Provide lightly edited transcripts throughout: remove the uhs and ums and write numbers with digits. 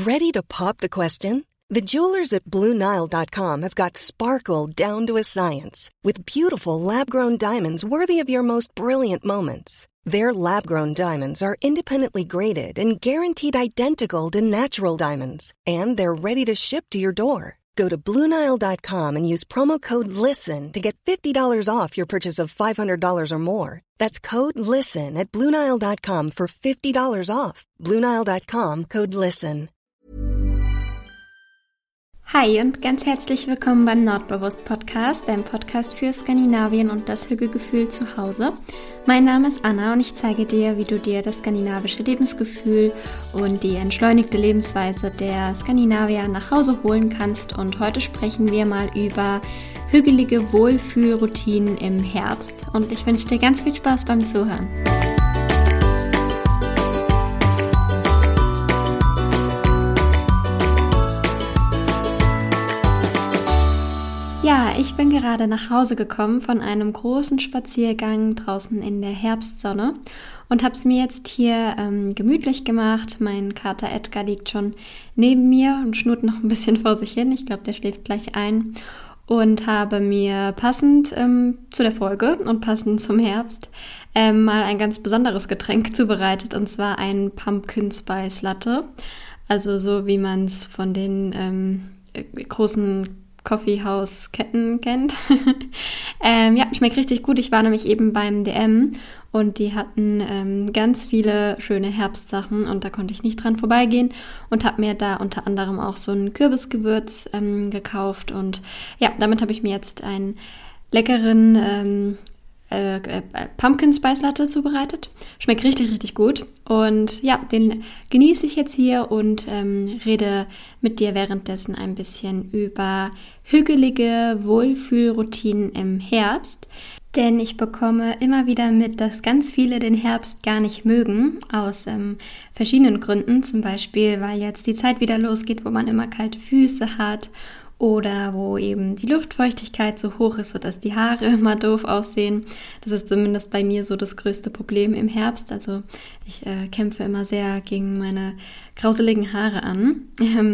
Ready to pop the question? The jewelers at BlueNile.com have got sparkle down to a science with beautiful lab-grown diamonds worthy of your most brilliant moments. Their lab-grown diamonds are independently graded and guaranteed identical to natural diamonds, and they're ready to ship to your door. Go to BlueNile.com and use promo code LISTEN to get $50 off your purchase of $500 or more. That's code LISTEN at BlueNile.com for $50 off. BlueNile.com, code LISTEN. Hi und ganz herzlich willkommen beim Nordbewusst-Podcast, deinem Podcast für Skandinavien und das Hügelgefühl zu Hause. Mein Name ist Anna und ich zeige dir, wie du dir das skandinavische Lebensgefühl und die entschleunigte Lebensweise der Skandinavier nach Hause holen kannst. Und heute sprechen wir mal über hügelige Wohlfühlroutinen im Herbst. Und ich wünsche dir ganz viel Spaß beim Zuhören. Ja, ich bin gerade nach Hause gekommen von einem großen Spaziergang draußen in der Herbstsonne und habe es mir jetzt hier gemütlich gemacht. Mein Kater Edgar liegt schon neben mir und schnurrt noch ein bisschen vor sich hin. Ich glaube, der schläft gleich ein. Und habe mir passend zu der Folge und passend zum Herbst mal ein ganz besonderes Getränk zubereitet, und zwar ein Pumpkin Spice Latte. Also so wie man es von den großen Coffeehouse-Ketten kennt. Ja, schmeckt richtig gut. Ich war nämlich eben beim DM und die hatten ganz viele schöne Herbstsachen und da konnte ich nicht dran vorbeigehen und habe mir da unter anderem auch so ein Kürbisgewürz gekauft und ja, damit habe ich mir jetzt einen leckeren Pumpkin Spice Latte zubereitet. Schmeckt richtig, richtig gut. Und ja, den genieße ich jetzt hier und rede mit dir währenddessen ein bisschen über hügelige Wohlfühlroutinen im Herbst. Denn ich bekomme immer wieder mit, dass ganz viele den Herbst gar nicht mögen, aus verschiedenen Gründen. Zum Beispiel, weil jetzt die Zeit wieder losgeht, wo man immer kalte Füße hat. Oder wo eben die Luftfeuchtigkeit so hoch ist, sodass die Haare immer doof aussehen. Das ist zumindest bei mir so das größte Problem im Herbst. Also ich kämpfe immer sehr gegen meine grauseligen Haare an.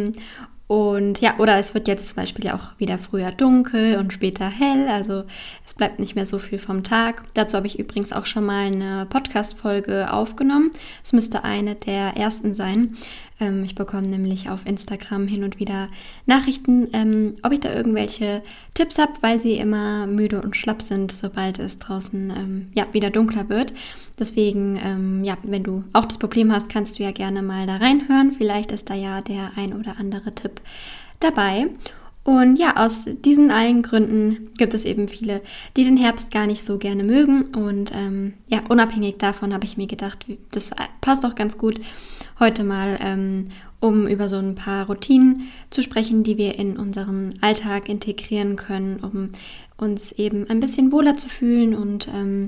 Und ja, oder es wird jetzt zum Beispiel ja auch wieder früher dunkel und später hell, also es bleibt nicht mehr so viel vom Tag. Dazu habe ich übrigens auch schon mal eine Podcast-Folge aufgenommen. Es müsste eine der ersten sein. Ich bekomme nämlich auf Instagram hin und wieder Nachrichten, ob ich da irgendwelche Tipps habe, weil sie immer müde und schlapp sind, sobald es draußen wieder dunkler wird. Deswegen, wenn du auch das Problem hast, kannst du ja gerne mal da reinhören. Vielleicht ist da ja der ein oder andere Tipp dabei. Und ja, aus diesen allen Gründen gibt es eben viele, die den Herbst gar nicht so gerne mögen. Und unabhängig davon habe ich mir gedacht, das passt auch ganz gut, heute mal um über so ein paar Routinen zu sprechen, die wir in unseren Alltag integrieren können, um uns eben ein bisschen wohler zu fühlen und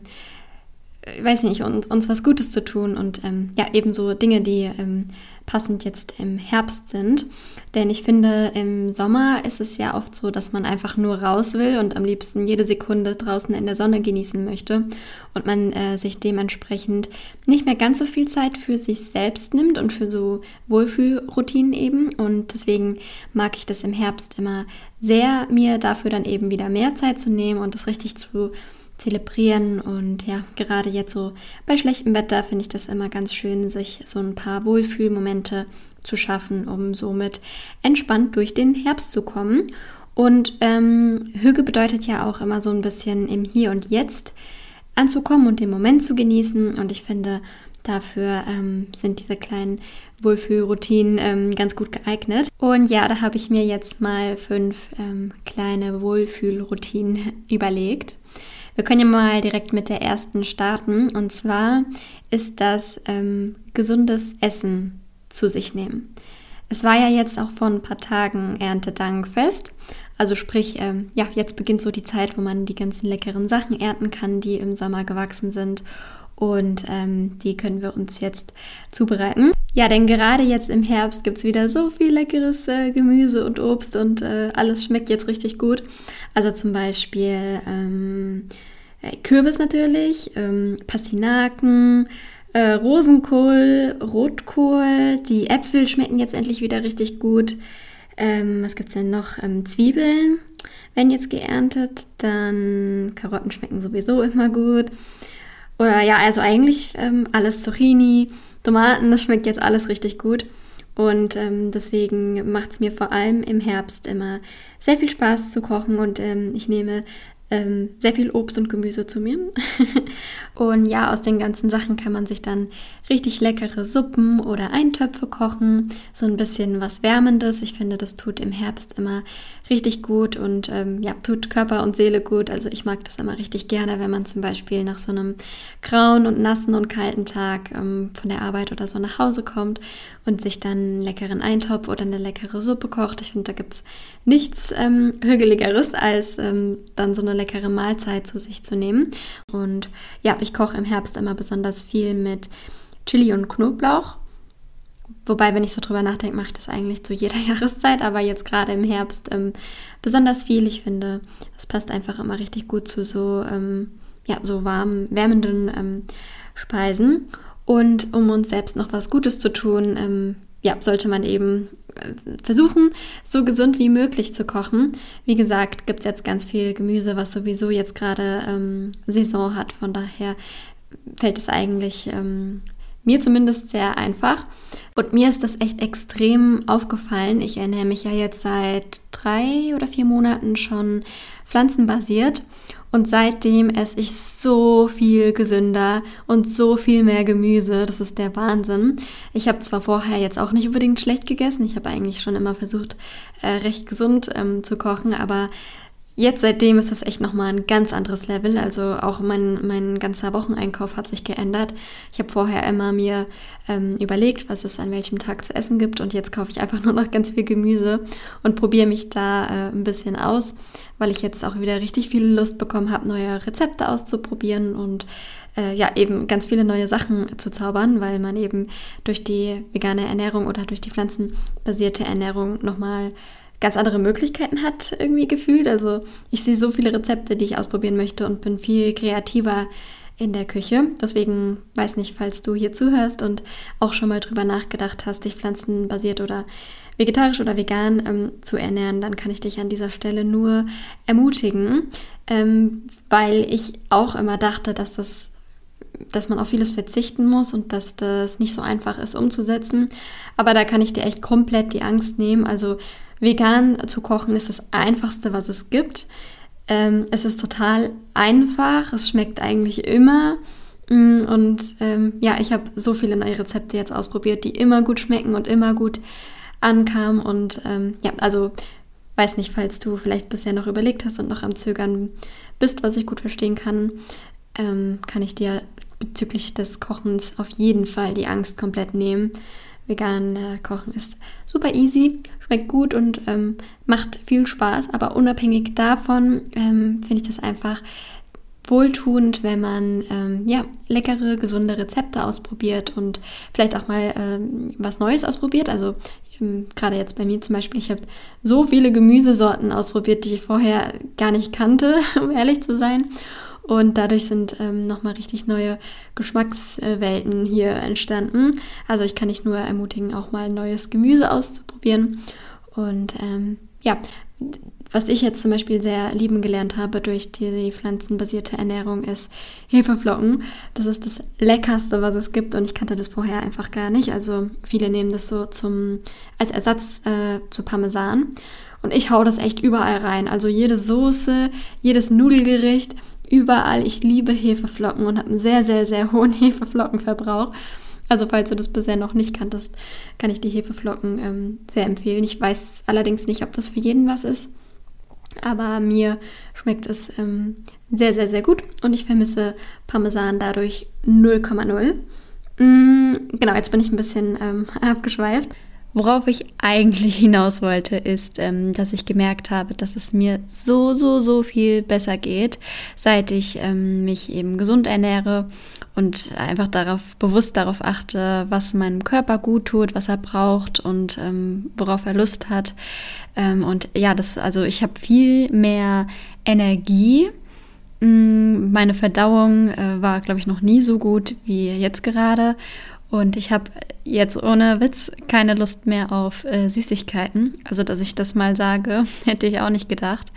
uns was Gutes zu tun und ebenso Dinge, die passend jetzt im Herbst sind. Denn ich finde, im Sommer ist es ja oft so, dass man einfach nur raus will und am liebsten jede Sekunde draußen in der Sonne genießen möchte und man sich dementsprechend nicht mehr ganz so viel Zeit für sich selbst nimmt und für so Wohlfühlroutinen eben. Und deswegen mag ich das im Herbst immer sehr, mir dafür dann eben wieder mehr Zeit zu nehmen und das richtig zu zelebrieren. Und ja, gerade jetzt so bei schlechtem Wetter finde ich das immer ganz schön, sich so ein paar Wohlfühlmomente zu schaffen, um somit entspannt durch den Herbst zu kommen. Und Hüge bedeutet ja auch immer so ein bisschen im Hier und Jetzt anzukommen und den Moment zu genießen. Und ich finde, dafür sind diese kleinen Wohlfühlroutinen ganz gut geeignet. Und ja, da habe ich mir jetzt mal 5 kleine Wohlfühlroutinen überlegt. Wir können ja mal direkt mit der ersten starten. Und zwar ist das gesundes Essen zu sich nehmen. Es war ja jetzt auch vor ein paar Tagen Erntedankfest. Also sprich, jetzt beginnt so die Zeit, wo man die ganzen leckeren Sachen ernten kann, die im Sommer gewachsen sind. Und die können wir uns jetzt zubereiten. Ja, denn gerade jetzt im Herbst gibt es wieder so viel leckeres Gemüse und Obst und alles schmeckt jetzt richtig gut. Also zum Beispiel Kürbis natürlich, Pastinaken, Rosenkohl, Rotkohl, die Äpfel schmecken jetzt endlich wieder richtig gut. Was gibt's denn noch? Zwiebeln werden jetzt geerntet, dann Karotten schmecken sowieso immer gut. Oder ja, also eigentlich alles, Zucchini, Tomaten, das schmeckt jetzt alles richtig gut. Und deswegen macht es mir vor allem im Herbst immer sehr viel Spaß zu kochen und ich nehme sehr viel Obst und Gemüse zu mir. Und ja, aus den ganzen Sachen kann man sich dann richtig leckere Suppen oder Eintöpfe kochen. So ein bisschen was Wärmendes. Ich finde, das tut im Herbst immer richtig gut und ja, tut Körper und Seele gut. Also ich mag das immer richtig gerne, wenn man zum Beispiel nach so einem grauen und nassen und kalten Tag von der Arbeit oder so nach Hause kommt und sich dann einen leckeren Eintopf oder eine leckere Suppe kocht. Ich finde, da gibt es nichts Hügeligeres, als dann so eine leckere Mahlzeit zu sich zu nehmen. Und ja, ich koche im Herbst immer besonders viel mit Chili und Knoblauch. Wobei, wenn ich so drüber nachdenke, mache ich das eigentlich zu jeder Jahreszeit, aber jetzt gerade im Herbst besonders viel. Ich finde, das passt einfach immer richtig gut zu so, ja, so wärmenden Speisen. Und um uns selbst noch was Gutes zu tun, ja, sollte man eben versuchen, so gesund wie möglich zu kochen. Wie gesagt, gibt es jetzt ganz viel Gemüse, was sowieso jetzt gerade Saison hat. Von daher fällt es eigentlich mir zumindest sehr einfach. Und mir ist das echt extrem aufgefallen. Ich ernähre mich ja jetzt seit 3 oder 4 Monaten schon pflanzenbasiert. Und seitdem esse ich so viel gesünder und so viel mehr Gemüse. Das ist der Wahnsinn. Ich habe zwar vorher jetzt auch nicht unbedingt schlecht gegessen. Ich habe eigentlich schon immer versucht, recht gesund zu kochen. Aber jetzt seitdem ist das echt nochmal ein ganz anderes Level. Also auch mein ganzer Wocheneinkauf hat sich geändert. Ich habe vorher immer mir überlegt, was es an welchem Tag zu essen gibt. Und jetzt kaufe ich einfach nur noch ganz viel Gemüse und probiere mich da ein bisschen aus, weil ich jetzt auch wieder richtig viel Lust bekommen habe, neue Rezepte auszuprobieren und ja, eben ganz viele neue Sachen zu zaubern, weil man eben durch die vegane Ernährung oder durch die pflanzenbasierte Ernährung nochmal ganz andere Möglichkeiten hat irgendwie gefühlt. Also ich sehe so viele Rezepte, die ich ausprobieren möchte und bin viel kreativer in der Küche. Deswegen weiß nicht, falls du hier zuhörst und auch schon mal drüber nachgedacht hast, dich pflanzenbasiert oder vegetarisch oder vegan zu ernähren, dann kann ich dich an dieser Stelle nur ermutigen, weil ich auch immer dachte, dass man auf vieles verzichten muss und dass das nicht so einfach ist umzusetzen. Aber da kann ich dir echt komplett die Angst nehmen. Also vegan zu kochen ist das Einfachste, was es gibt. Es ist total einfach, es schmeckt eigentlich immer. Und ja, ich habe so viele neue Rezepte jetzt ausprobiert, die immer gut schmecken und immer gut ankamen. Und ja, also weiß nicht, falls du vielleicht bisher noch überlegt hast und noch am Zögern bist, was ich gut verstehen kann, kann ich dir bezüglich des Kochens auf jeden Fall die Angst komplett nehmen. Vegan kochen ist super easy, schmeckt gut und macht viel Spaß, aber unabhängig davon finde ich das einfach wohltuend, wenn man ja, leckere, gesunde Rezepte ausprobiert und vielleicht auch mal was Neues ausprobiert. Also gerade jetzt bei mir zum Beispiel, ich habe so viele Gemüsesorten ausprobiert, die ich vorher gar nicht kannte, um ehrlich zu sein. Und dadurch sind nochmal richtig neue Geschmackswelten hier entstanden. Also ich kann dich nur ermutigen, auch mal neues Gemüse auszuprobieren. Und ja, was ich jetzt zum Beispiel sehr lieben gelernt habe durch die pflanzenbasierte Ernährung ist Hefeflocken. Das ist das Leckerste, was es gibt und ich kannte das vorher einfach gar nicht. Also viele nehmen das so als Ersatz zu Parmesan. Und ich hau das echt überall rein. Also jede Soße, jedes Nudelgericht, überall. Ich liebe Hefeflocken und habe einen sehr, sehr, sehr hohen Hefeflockenverbrauch. Also falls du das bisher noch nicht kanntest, kann ich die Hefeflocken sehr empfehlen. Ich weiß allerdings nicht, ob das für jeden was ist. Aber mir schmeckt es sehr, sehr, sehr gut. Und ich vermisse Parmesan dadurch 0,0. Genau, jetzt bin ich ein bisschen abgeschweift. Worauf ich eigentlich hinaus wollte, ist, dass ich gemerkt habe, dass es mir so viel besser geht, seit ich mich eben gesund ernähre und einfach bewusst darauf achte, was meinem Körper gut tut, was er braucht und worauf er Lust hat. Und ja, also ich habe viel mehr Energie Meine Verdauung war, glaube ich, noch nie so gut wie jetzt gerade. Und ich habe jetzt ohne Witz keine Lust mehr auf Süßigkeiten. Also, dass ich das mal sage, hätte ich auch nicht gedacht.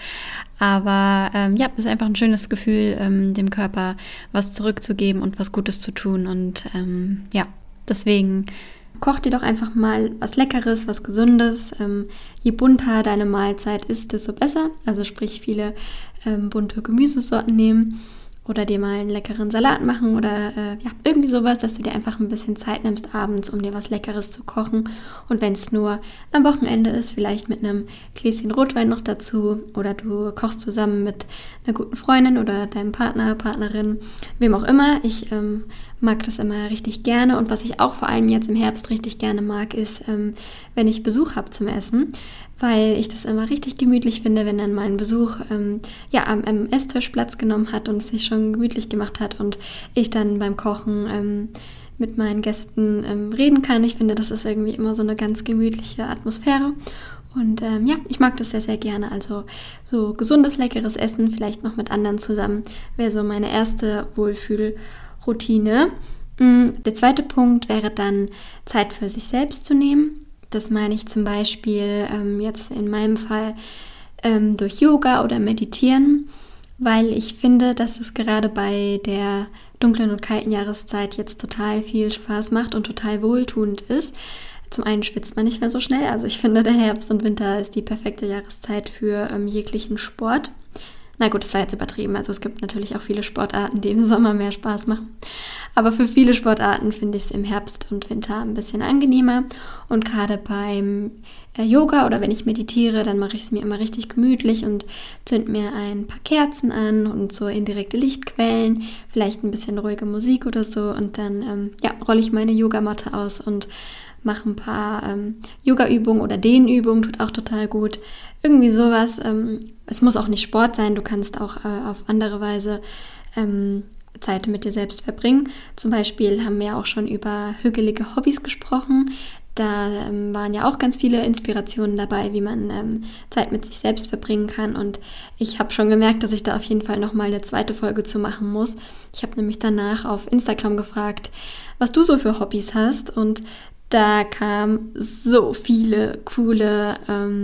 Aber ja, es ist einfach ein schönes Gefühl, dem Körper was zurückzugeben und was Gutes zu tun. Und ja, deswegen koch dir doch einfach mal was Leckeres, was Gesundes. Je bunter deine Mahlzeit ist, desto besser. Also sprich, viele bunte Gemüsesorten nehmen oder dir mal einen leckeren Salat machen oder ja, irgendwie sowas, dass du dir einfach ein bisschen Zeit nimmst abends, um dir was Leckeres zu kochen. Und wenn es nur am Wochenende ist, vielleicht mit einem Gläschen Rotwein noch dazu oder du kochst zusammen mit einer guten Freundin oder deinem Partner, Partnerin, wem auch immer. Ich mag das immer richtig gerne und was ich auch vor allem jetzt im Herbst richtig gerne mag, ist, wenn ich Besuch habe zum Essen, weil ich das immer richtig gemütlich finde, wenn dann mein Besuch ja, am Esstisch Platz genommen hat und es sich schon gemütlich gemacht hat und ich dann beim Kochen mit meinen Gästen reden kann. Ich finde, das ist irgendwie immer so eine ganz gemütliche Atmosphäre. Und ja, ich mag das sehr, sehr gerne. Also so gesundes, leckeres Essen, vielleicht noch mit anderen zusammen, wäre so meine erste Wohlfühlroutine. Der zweite Punkt wäre dann, Zeit für sich selbst zu nehmen. Das meine ich zum Beispiel jetzt in meinem Fall durch Yoga oder Meditieren, weil ich finde, dass es gerade bei der dunklen und kalten Jahreszeit jetzt total viel Spaß macht und total wohltuend ist. Zum einen schwitzt man nicht mehr so schnell, also ich finde, der Herbst und Winter ist die perfekte Jahreszeit für jeglichen Sport. Na gut, das war jetzt übertrieben, also es gibt natürlich auch viele Sportarten, die im Sommer mehr Spaß machen. Aber für viele Sportarten finde ich es im Herbst und Winter ein bisschen angenehmer. Und gerade beim Yoga oder wenn ich meditiere, dann mache ich es mir immer richtig gemütlich und zünd mir ein paar Kerzen an und so indirekte Lichtquellen, vielleicht ein bisschen ruhige Musik oder so. Und dann ja, rolle ich meine Yogamatte aus und mache ein paar Yoga-Übungen oder Dehnübungen, tut auch total gut. Irgendwie sowas. Es muss auch nicht Sport sein, du kannst auch auf andere Weise Zeit mit dir selbst verbringen. Zum Beispiel haben wir ja auch schon über hügelige Hobbys gesprochen. Da waren ja auch ganz viele Inspirationen dabei, wie man Zeit mit sich selbst verbringen kann. Und ich habe schon gemerkt, dass ich da auf jeden Fall nochmal eine zweite Folge zu machen muss. Ich habe nämlich danach auf Instagram gefragt, was du so für Hobbys hast. Und da kamen so viele coole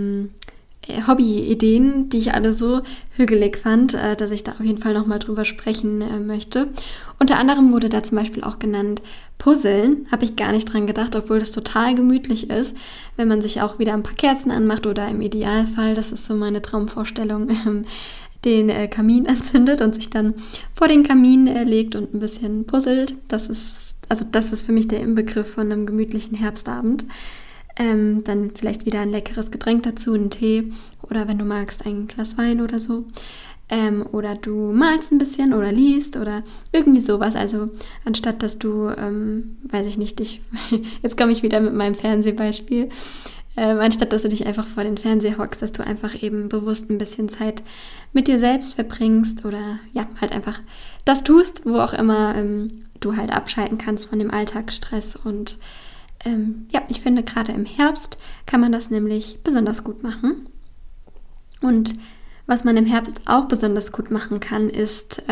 Hobby-Ideen, die ich alle so hügelig fand, dass ich da auf jeden Fall nochmal drüber sprechen möchte. Unter anderem wurde da zum Beispiel auch genannt Puzzeln. Habe ich gar nicht dran gedacht, obwohl das total gemütlich ist, wenn man sich auch wieder ein paar Kerzen anmacht oder im Idealfall, das ist so meine Traumvorstellung, den Kamin anzündet und sich dann vor den Kamin legt und ein bisschen puzzelt. Das ist für mich der Inbegriff von einem gemütlichen Herbstabend. Dann vielleicht wieder ein leckeres Getränk dazu, einen Tee oder wenn du magst, ein Glas Wein oder so. Oder du malst ein bisschen oder liest oder irgendwie sowas. Also anstatt, dass du, weiß ich nicht, jetzt komme ich wieder mit meinem Fernsehbeispiel, anstatt, dass du dich einfach vor den Fernseher hockst, dass du einfach eben bewusst ein bisschen Zeit mit dir selbst verbringst oder ja, halt einfach das tust, wo auch immer du halt abschalten kannst von dem Alltagsstress. Und ja, ich finde, gerade im Herbst kann man das nämlich besonders gut machen. Und was man im Herbst auch besonders gut machen kann, ist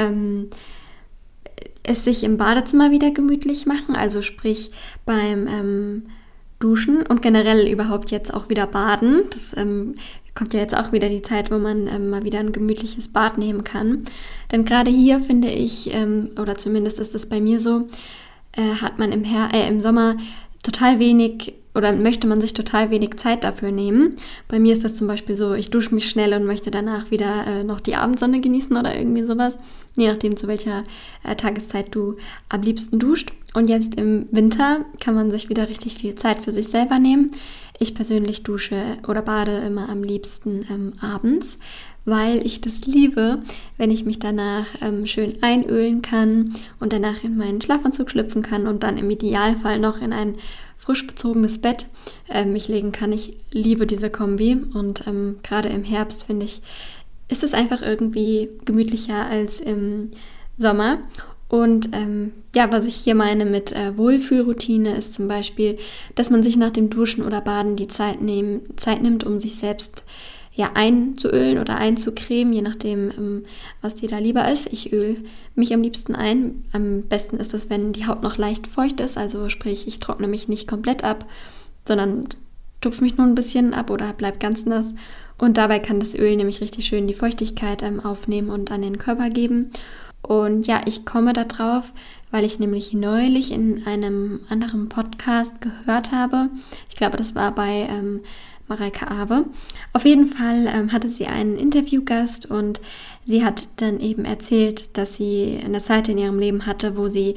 es sich im Badezimmer wieder gemütlich machen, also sprich beim Duschen und generell überhaupt jetzt auch wieder baden. Das kommt ja jetzt auch wieder die Zeit, wo man mal wieder ein gemütliches Bad nehmen kann. Denn gerade hier finde ich, oder zumindest ist es bei mir so, hat man im Sommer total wenig oder möchte man sich total wenig Zeit dafür nehmen. Bei mir ist das zum Beispiel so, ich dusche mich schnell und möchte danach wieder noch die Abendsonne genießen oder irgendwie sowas, je nachdem zu welcher Tageszeit du am liebsten duscht. Und jetzt im Winter kann man sich wieder richtig viel Zeit für sich selber nehmen. Ich persönlich dusche oder bade immer am liebsten abends, weil ich das liebe, wenn ich mich danach schön einölen kann und danach in meinen Schlafanzug schlüpfen kann und dann im Idealfall noch in ein frisch bezogenes Bett mich legen kann. Ich liebe diese Kombi und gerade im Herbst, finde ich, ist es einfach irgendwie gemütlicher als im Sommer. Und ja, was ich hier meine mit Wohlfühlroutine ist zum Beispiel, dass man sich nach dem Duschen oder Baden die Zeit nimmt, um sich selbst einzuölen oder einzucremen, je nachdem, was dir da lieber ist. Ich öle mich am liebsten ein. Am besten ist es, wenn die Haut noch leicht feucht ist, also sprich, ich trockne mich nicht komplett ab, sondern tupfe mich nur ein bisschen ab oder bleib ganz nass. Und dabei kann das Öl nämlich richtig schön die Feuchtigkeit aufnehmen und an den Körper geben. Und ja, ich komme da drauf, weil ich nämlich neulich in einem anderen Podcast gehört habe. Ich glaube, das war bei Mareike Awe. Auf jeden Fall hatte sie einen Interviewgast und sie hat dann eben erzählt, dass sie eine Zeit in ihrem Leben hatte, wo sie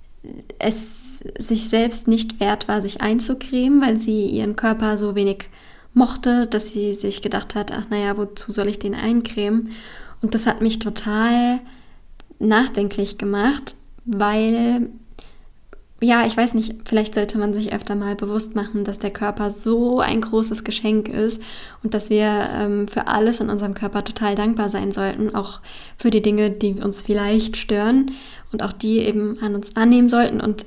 es sich selbst nicht wert war, sich einzucremen, weil sie ihren Körper so wenig mochte, dass sie sich gedacht hat, ach naja, wozu soll ich den eincremen? Und das hat mich total nachdenklich gemacht, weil, ja, ich weiß nicht, vielleicht sollte man sich öfter mal bewusst machen, dass der Körper so ein großes Geschenk ist und dass wir für alles in unserem Körper total dankbar sein sollten, auch für die Dinge, die uns vielleicht stören und auch die eben an uns annehmen sollten und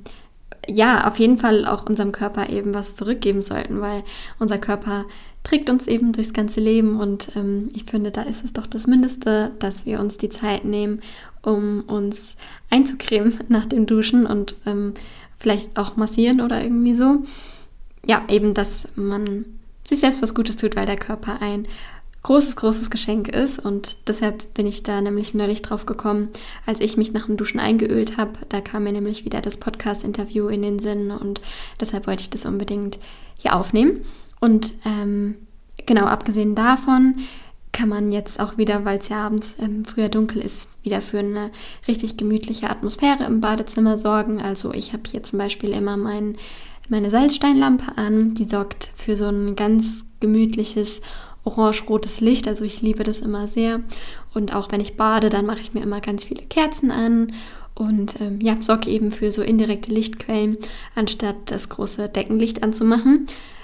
auf jeden Fall auch unserem Körper eben was zurückgeben sollten, weil unser Körper trägt uns eben durchs ganze Leben und ich finde, da ist es doch das Mindeste, dass wir uns die Zeit nehmen, um uns einzucremen nach dem Duschen und vielleicht auch massieren oder irgendwie so. Ja, eben, dass man sich selbst was Gutes tut, weil der Körper ein großes Geschenk ist und deshalb bin ich da nämlich neulich drauf gekommen, als ich mich nach dem Duschen eingeölt habe. Da kam mir nämlich wieder das Podcast-Interview in den Sinn und deshalb wollte ich das unbedingt hier aufnehmen. Und genau, abgesehen davon kann man jetzt auch wieder, weil es ja abends früher dunkel ist, wieder für eine richtig gemütliche Atmosphäre im Badezimmer sorgen. Also ich habe hier zum Beispiel immer meine Salzsteinlampe an, die sorgt für so ein ganz gemütliches orange-rotes Licht, also ich liebe das immer sehr. Und auch wenn ich bade, dann mache ich mir immer ganz viele Kerzen an und sorge eben für so indirekte Lichtquellen, anstatt das große Deckenlicht anzumachen.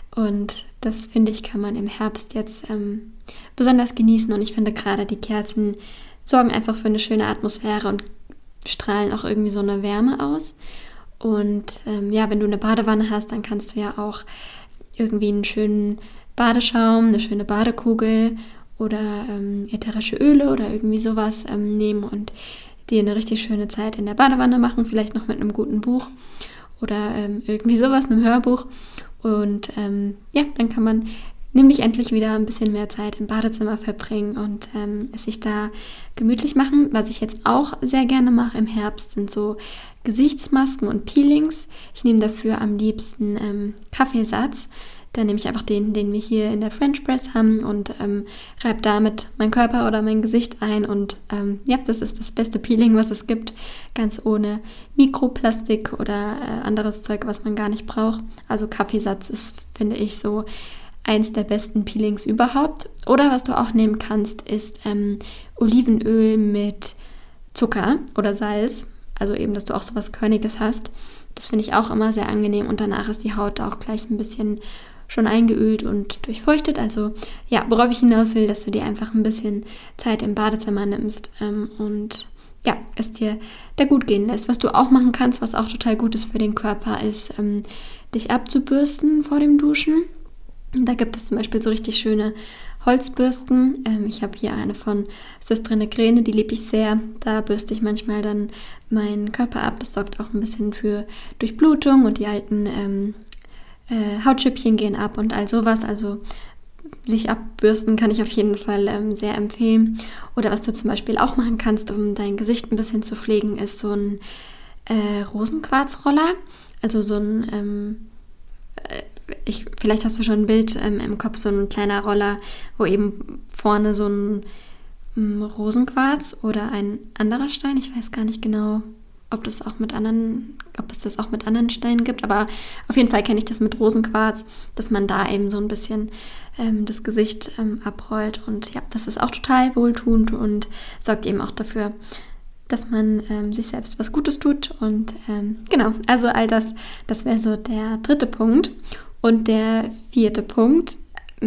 Und das, finde ich, kann man im Herbst jetzt besonders genießen. Und ich finde gerade die Kerzen sorgen einfach für eine schöne Atmosphäre und strahlen auch irgendwie so eine Wärme aus. Und wenn du eine Badewanne hast, dann kannst du ja auch irgendwie einen schönen Badeschaum, eine schöne Badekugel oder ätherische Öle oder irgendwie sowas nehmen und dir eine richtig schöne Zeit in der Badewanne machen, vielleicht noch mit einem guten Buch oder irgendwie sowas, einem Hörbuch. Und dann kann man nämlich endlich wieder ein bisschen mehr Zeit im Badezimmer verbringen und es sich da gemütlich machen. Was ich jetzt auch sehr gerne mache im Herbst, sind so Gesichtsmasken und Peelings. Ich nehme dafür am liebsten Kaffeesatz. Dann nehme ich einfach den wir hier in der French Press haben und reibe damit meinen Körper oder mein Gesicht ein. Und das ist das beste Peeling, was es gibt. Ganz ohne Mikroplastik oder anderes Zeug, was man gar nicht braucht. Also Kaffeesatz ist, finde ich, so eins der besten Peelings überhaupt. Oder was du auch nehmen kannst, ist Olivenöl mit Zucker oder Salz. Also eben, dass du auch so was Körniges hast. Das finde ich auch immer sehr angenehm. Und danach ist die Haut auch gleich ein bisschen schon eingeölt und durchfeuchtet. Also ja, worauf ich hinaus will, dass du dir einfach ein bisschen Zeit im Badezimmer nimmst und ja, es dir da gut gehen lässt. Was du auch machen kannst, was auch total gut ist für den Körper, ist dich abzubürsten vor dem Duschen. Da gibt es zum Beispiel so richtig schöne Holzbürsten. Ich habe hier eine von Systre Negrene, die liebe ich sehr. Da bürste ich manchmal dann meinen Körper ab. Das sorgt auch ein bisschen für Durchblutung und die alten Hautschüppchen gehen ab und all sowas. Also sich abbürsten kann ich auf jeden Fall sehr empfehlen. Oder was du zum Beispiel auch machen kannst, um dein Gesicht ein bisschen zu pflegen, ist so ein Rosenquarzroller. Also so ein vielleicht hast du schon ein Bild im Kopf, so ein kleiner Roller, wo eben vorne so ein Rosenquarz oder ein anderer Stein, ich weiß gar nicht genau, ob es das auch mit anderen Steinen gibt, aber auf jeden Fall kenne ich das mit Rosenquarz, dass man da eben so ein bisschen das Gesicht abrollt und ja, das ist auch total wohltuend und sorgt eben auch dafür, dass man sich selbst was Gutes tut und genau, also all das wäre so der 3. Punkt. Und der 4. Punkt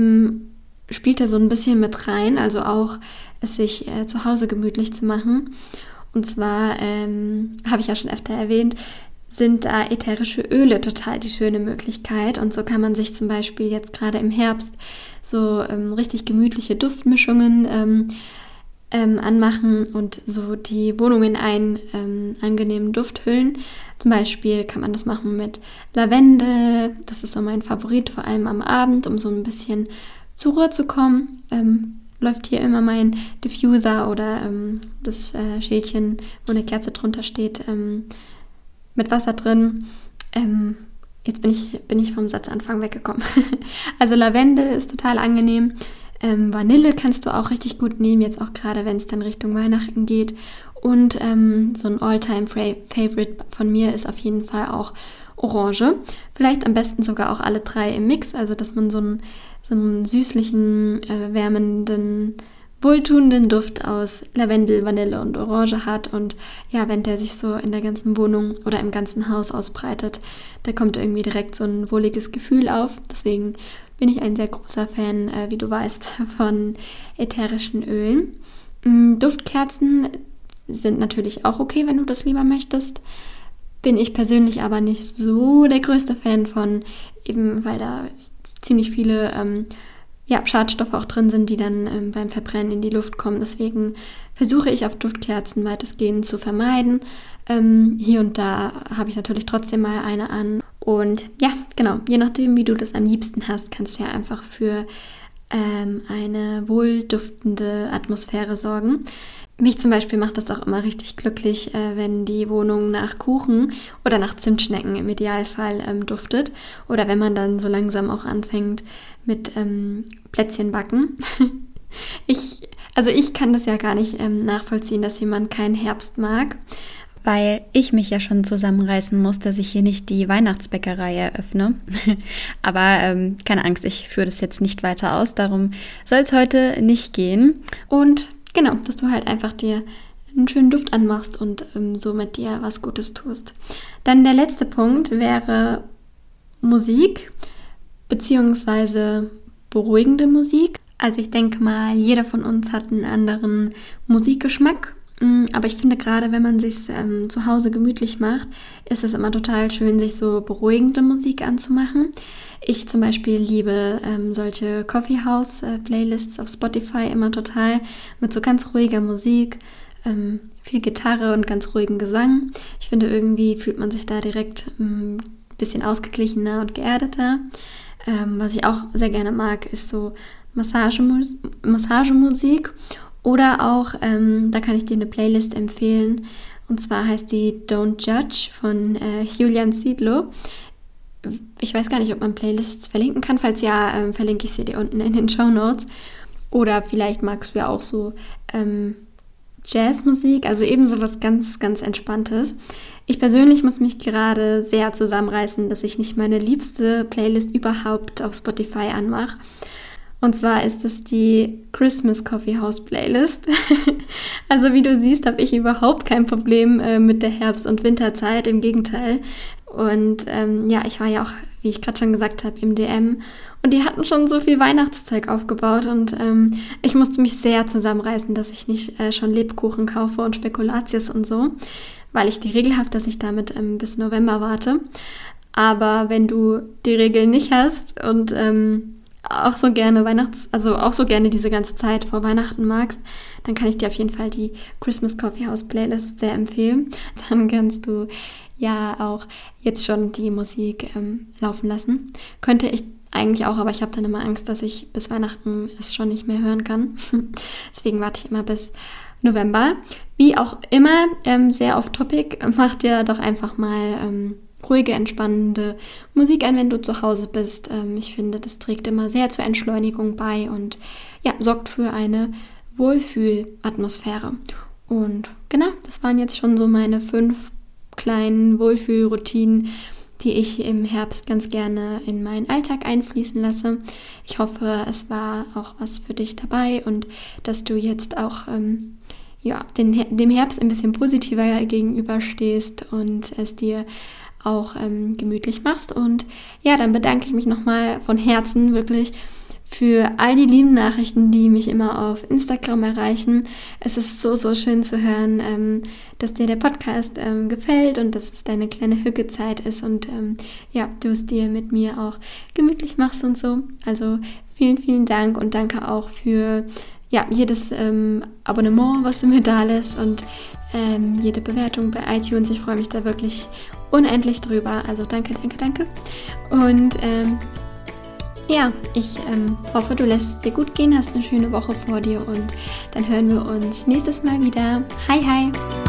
spielt da so ein bisschen mit rein, also auch es sich zu Hause gemütlich zu machen. Und zwar habe ich ja schon öfter erwähnt, sind da ätherische Öle total die schöne Möglichkeit. Und so kann man sich zum Beispiel jetzt gerade im Herbst so richtig gemütliche Duftmischungen anmachen und so die Wohnung in einen angenehmen Duft hüllen. Zum Beispiel kann man das machen mit Lavendel. Das ist so mein Favorit, vor allem am Abend, um so ein bisschen zur Ruhe zu kommen. Läuft hier immer mein Diffuser oder das Schälchen, wo eine Kerze drunter steht, mit Wasser drin. Jetzt bin ich vom Satzanfang weggekommen. Also Lavendel ist total angenehm. Vanille kannst du auch richtig gut nehmen, jetzt auch gerade, wenn es dann Richtung Weihnachten geht. Und so ein All-Time-Favorite von mir ist auf jeden Fall auch Orange. Vielleicht am besten sogar auch alle drei im Mix, also dass man so einen süßlichen, wärmenden, wohltuenden Duft aus Lavendel, Vanille und Orange hat. Und ja, wenn der sich so in der ganzen Wohnung oder im ganzen Haus ausbreitet, da kommt irgendwie direkt so ein wohliges Gefühl auf. Deswegen bin ich ein sehr großer Fan, wie du weißt, von ätherischen Ölen. Duftkerzen sind natürlich auch okay, wenn du das lieber möchtest. Bin ich persönlich aber nicht so der größte Fan von, eben weil da ziemlich viele Schadstoffe auch drin sind, die dann beim Verbrennen in die Luft kommen. Deswegen versuche ich auf Duftkerzen weitestgehend zu vermeiden. Hier und da habe ich natürlich trotzdem mal eine an. Und ja, genau, je nachdem, wie du das am liebsten hast, kannst du ja einfach für eine wohlduftende Atmosphäre sorgen. Mich zum Beispiel macht das auch immer richtig glücklich, wenn die Wohnung nach Kuchen oder nach Zimtschnecken im Idealfall duftet. Oder wenn man dann so langsam auch anfängt mit Plätzchen backen. Ich kann das ja gar nicht nachvollziehen, dass jemand keinen Herbst mag. Weil ich mich ja schon zusammenreißen muss, dass ich hier nicht die Weihnachtsbäckerei eröffne. Aber keine Angst, ich führe das jetzt nicht weiter aus. Darum soll es heute nicht gehen. Und genau, dass du halt einfach dir einen schönen Duft anmachst und so mit dir was Gutes tust. Dann der letzte Punkt wäre Musik, beziehungsweise beruhigende Musik. Also ich denke mal, jeder von uns hat einen anderen Musikgeschmack. Aber ich finde, gerade wenn man sich zu Hause gemütlich macht, ist es immer total schön, sich so beruhigende Musik anzumachen. Ich zum Beispiel liebe solche Coffeehouse-Playlists auf Spotify immer total, mit so ganz ruhiger Musik, viel Gitarre und ganz ruhigen Gesang. Ich finde, irgendwie fühlt man sich da direkt ein bisschen ausgeglichener und geerdeter. Was ich auch sehr gerne mag, ist so Massagemusik. Oder auch, da kann ich dir eine Playlist empfehlen, und zwar heißt die Don't Judge von Julian Zietlow. Ich weiß gar nicht, ob man Playlists verlinken kann, falls ja, verlinke ich sie dir unten in den Shownotes. Oder vielleicht magst du ja auch so Jazzmusik, also eben so was ganz, ganz Entspanntes. Ich persönlich muss mich gerade sehr zusammenreißen, dass ich nicht meine liebste Playlist überhaupt auf Spotify anmache. Und zwar ist es die Christmas Coffee House Playlist. Also wie du siehst, habe ich überhaupt kein Problem mit der Herbst- und Winterzeit, im Gegenteil. Und ich war ja auch, wie ich gerade schon gesagt habe, im DM. Und die hatten schon so viel Weihnachtszeug aufgebaut. Und ich musste mich sehr zusammenreißen, dass ich nicht schon Lebkuchen kaufe und Spekulatius und so. Weil ich die Regel habe, dass ich damit bis November warte. Aber wenn du die Regel nicht hast und auch so gerne diese ganze Zeit vor Weihnachten magst, dann kann ich dir auf jeden Fall die Christmas Coffee House Playlist sehr empfehlen. Dann kannst du ja auch jetzt schon die Musik laufen lassen. Könnte ich eigentlich auch, aber ich habe dann immer Angst, dass ich bis Weihnachten es schon nicht mehr hören kann. Deswegen warte ich immer bis November. Wie auch immer, sehr off-topic, mach dir doch einfach mal ruhige, entspannende Musik an, wenn du zu Hause bist. Ich finde, das trägt immer sehr zur Entschleunigung bei und ja, sorgt für eine Wohlfühlatmosphäre. Und genau, das waren jetzt schon so meine 5 kleinen Wohlfühlroutinen, die ich im Herbst ganz gerne in meinen Alltag einfließen lasse. Ich hoffe, es war auch was für dich dabei und dass du jetzt auch dem Herbst ein bisschen positiver gegenüberstehst und es dir auch gemütlich machst. Und ja, dann bedanke ich mich nochmal von Herzen wirklich für all die lieben Nachrichten, die mich immer auf Instagram erreichen. Es ist so, so schön zu hören, dass dir der Podcast gefällt und dass es deine kleine Hückezeit ist und du es dir mit mir auch gemütlich machst und so. Also vielen, vielen Dank und danke auch für jedes Abonnement, was du mir da lässt und jede Bewertung bei iTunes. Ich freue mich da wirklich unendlich drüber. Also danke, danke, danke. Und ich hoffe, du lässt es dir gut gehen, hast eine schöne Woche vor dir und dann hören wir uns nächstes Mal wieder. Hi, hi!